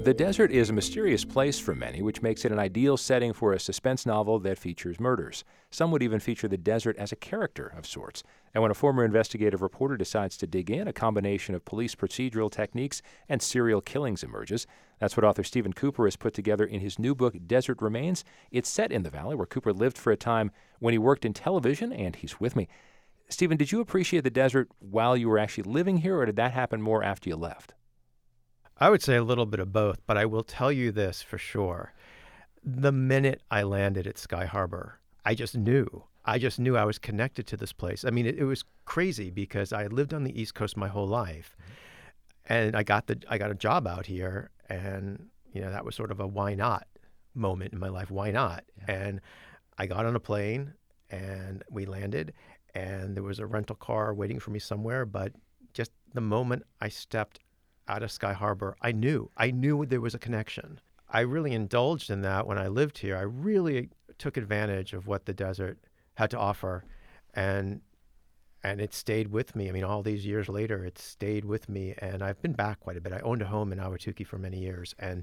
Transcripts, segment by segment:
The desert is a mysterious place for many, which makes it an ideal setting for a suspense novel that features murders. Some would even feature the desert as a character of sorts. And when a former investigative reporter decides to dig in, a combination of police procedural techniques and serial killings emerges. That's what author Stephen Cooper has put together in his new book, Desert Remains. It's set in the Valley, where Cooper lived for a time when he worked in television, and he's with me. Stephen, did you appreciate the desert while you were actually living here, or did that happen more after you left? I would say a little bit of both, but I will tell you this for sure. The minute I landed at Sky Harbor, I just knew I was connected to this place. I mean, it was crazy because I had lived on the East Coast my whole life, and I got a job out here, and that was sort of a why not moment in my life. Why not? Yeah. And I got on a plane, and we landed, and there was a rental car waiting for me somewhere. But just the moment I stepped out of Sky Harbor, I knew there was a connection. I really indulged in that when I lived here. I really took advantage of what the desert had to offer, and it stayed with me. I mean, all these years later, it stayed with me, and I've been back quite a bit. I owned a home in Ahwatukee for many years, and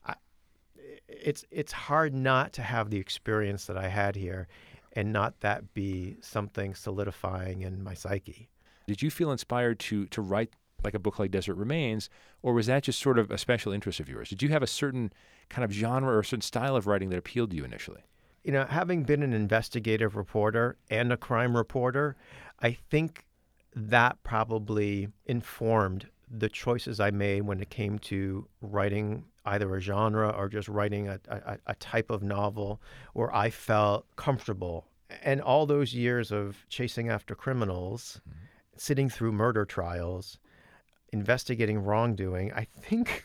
it's hard not to have the experience that I had here and not that be something solidifying in my psyche. Did you feel inspired to write like a book like Desert Remains, or was that just sort of a special interest of yours? Did you have a certain kind of genre or a certain style of writing that appealed to you initially? Having been an investigative reporter and a crime reporter, I think that probably informed the choices I made when it came to writing either a genre or just writing a type of novel where I felt comfortable. And all those years of chasing after criminals, sitting through murder trials, investigating wrongdoing, I think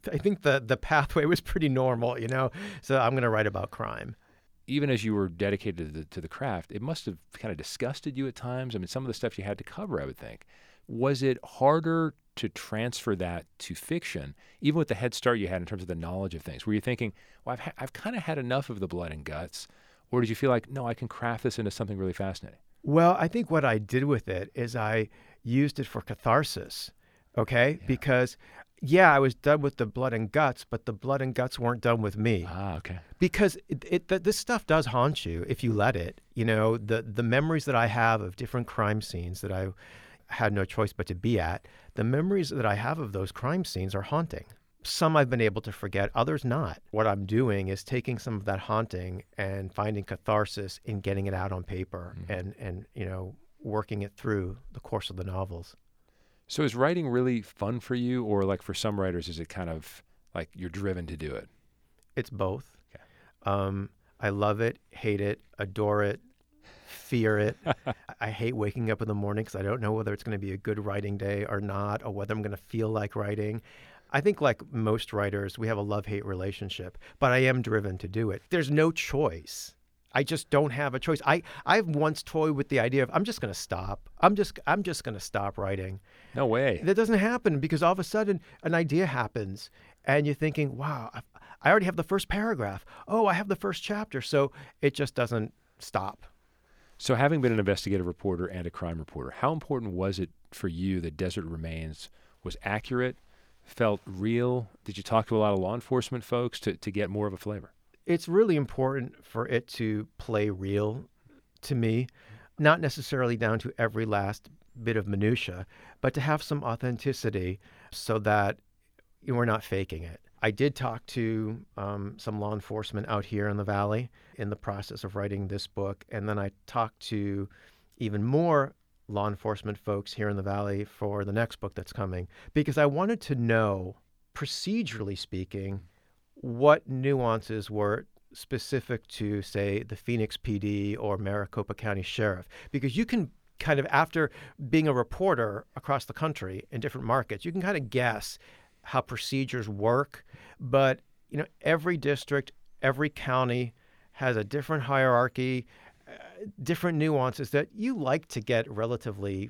the pathway was pretty normal, So I'm going to write about crime. Even as you were dedicated to the craft, it must have kind of disgusted you at times. I mean, some of the stuff you had to cover, I would think. Was it harder to transfer that to fiction, even with the head start you had in terms of the knowledge of things? Were you thinking, well, I've kind of had enough of the blood and guts? Or did you feel like, no, I can craft this into something really fascinating? Well, I think what I did with it is I used it for catharsis. Okay? Yeah. Because, I was done with the blood and guts, but the blood and guts weren't done with me. Ah, okay. Because this stuff does haunt you if you let it. The memories that I have of different crime scenes that I had no choice but to be at, the memories that I have of those crime scenes are haunting. Some I've been able to forget, others not. What I'm doing is taking some of that haunting and finding catharsis in getting it out on paper and working it through the course of the novels. So is writing really fun for you, or like for some writers, is it kind of like you're driven to do it? It's both. Okay. I love it, hate it, adore it, fear it. I hate waking up in the morning because I don't know whether it's going to be a good writing day or not, or whether I'm going to feel like writing. I think like most writers, we have a love-hate relationship, but I am driven to do it. There's no choice. I just don't have a choice. I've once toyed with the idea of I'm just going to stop. I'm just going to stop writing. No way. That doesn't happen because all of a sudden an idea happens and you're thinking, wow, I already have the first paragraph. Oh, I have the first chapter. So it just doesn't stop. So having been an investigative reporter and a crime reporter, how important was it for you that Desert Remains was accurate, felt real? Did you talk to a lot of law enforcement folks to get more of a flavor? It's really important for it to play real to me, not necessarily down to every last bit of minutia, but to have some authenticity so that we're not faking it. I did talk to some law enforcement out here in the Valley in the process of writing this book, and then I talked to even more law enforcement folks here in the Valley for the next book that's coming, because I wanted to know, procedurally speaking, what nuances were specific to, say, the Phoenix PD or Maricopa County Sheriff. Because you can kind of, after being a reporter across the country in different markets, you can kind of guess how procedures work. But, every district, every county has a different hierarchy, different nuances that you like to get relatively,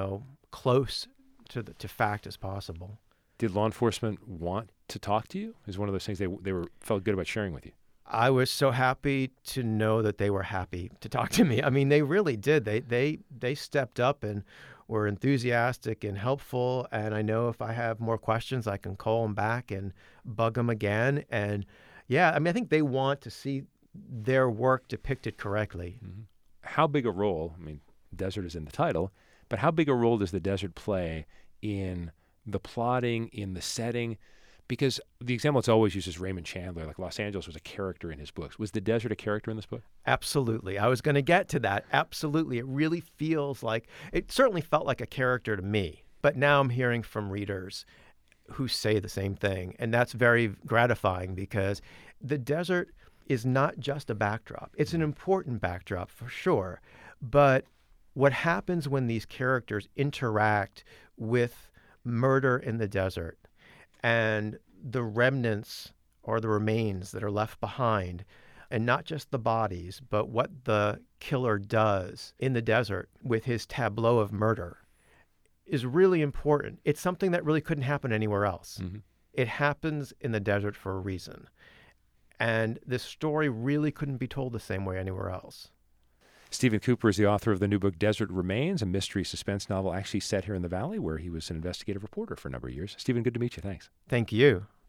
close to fact as possible. Did law enforcement want to talk to you? Is one of those things they felt good about sharing with you? I was so happy to know that they were happy to talk to me. I mean, they really did. They stepped up and were enthusiastic and helpful. And I know if I have more questions, I can call them back and bug them again. And yeah, I mean, I think they want to see their work depicted correctly. Mm-hmm. How big a role, I mean, desert is in the title, but how big a role does the desert play in the plotting, in the setting? Because the example that's always used is Raymond Chandler, like Los Angeles was a character in his books. Was the desert a character in this book? Absolutely. I was going to get to that. Absolutely. It really feels like, it certainly felt like a character to me. But now I'm hearing from readers who say the same thing. And that's very gratifying because the desert is not just a backdrop. It's an important backdrop for sure. But what happens when these characters interact with murder in the desert and the remnants or the remains that are left behind, and not just the bodies, but what the killer does in the desert with his tableau of murder is really important. It's something that really couldn't happen anywhere else. Mm-hmm. It happens in the desert for a reason. And this story really couldn't be told the same way anywhere else. Stephen Cooper is the author of the new book, Desert Remains, a mystery suspense novel actually set here in the Valley, where he was an investigative reporter for a number of years. Stephen, good to meet you. Thanks. Thank you.